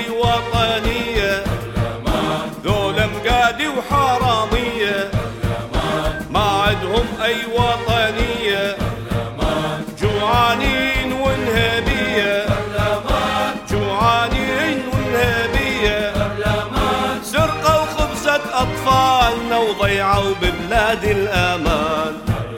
أي وطنية، ذولا مقادي وحرامية ما عدهم أي وطنية، جوعانين ونهبية، جوعانين ونهبية، سرقوا خبزة أطفالنا وضيعوا ببلاد الأمان.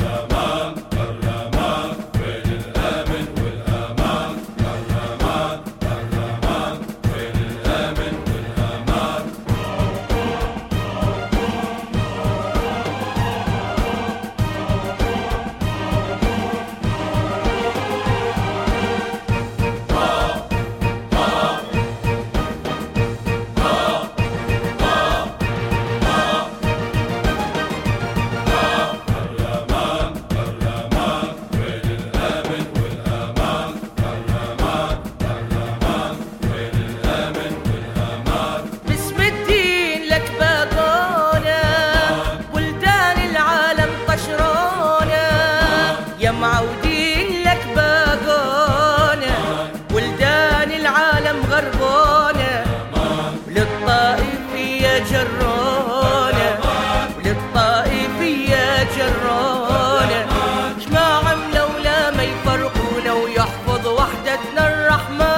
معودين لك باقونا، ولدان العالم غربونا، وللطائفية جرونا، وللطائفية جرونا، ما عملوا ولا ما يفرقونا ويحفظ وحدتنا الرحمن.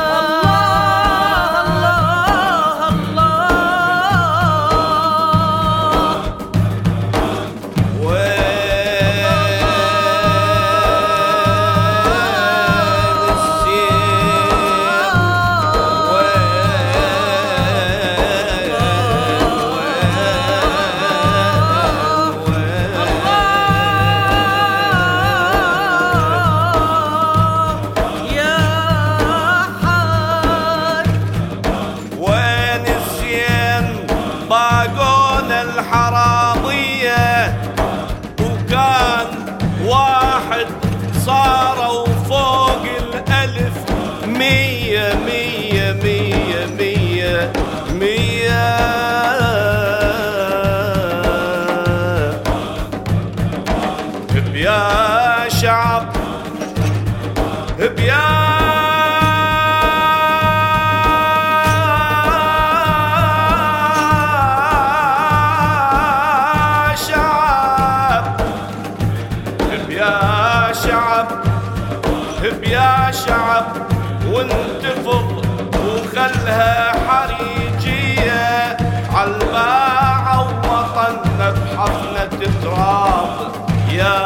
الحرامية وكان واحد صاروا فوق الألف، مية مية مية مية مية. بيا شعب بيا يا شعب وانتفض وخلها حريجية عالباعة ووطننا بحفنة تراب. يا